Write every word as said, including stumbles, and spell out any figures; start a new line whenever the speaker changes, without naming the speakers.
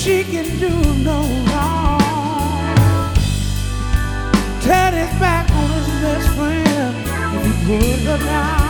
she can do no wrong. Turn his back on his best friend if he put her down.